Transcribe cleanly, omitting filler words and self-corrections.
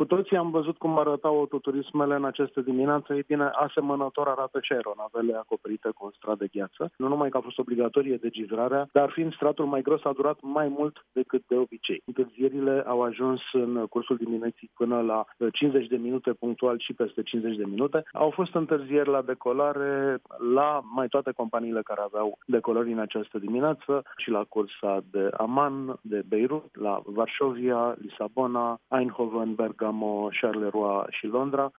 Cu toții am văzut cum arătau autoturismele în această dimineață. E bine, asemănător arată și aeronavele acoperite cu un strat de gheață. Nu numai că a fost obligatorie degivrarea, dar fiind stratul mai gros a durat mai mult decât de obicei. Întârzierile au ajuns în cursul dimineții până la 50 de minute punctual și peste 50 de minute. Au fost întârzieri la decolare la mai toate companiile care aveau decolări în această dimineață și la cursa de Amman, de Beirut, la Varșovia, Lisabona, Eindhoven, Bergamo, Charleroi și Londra.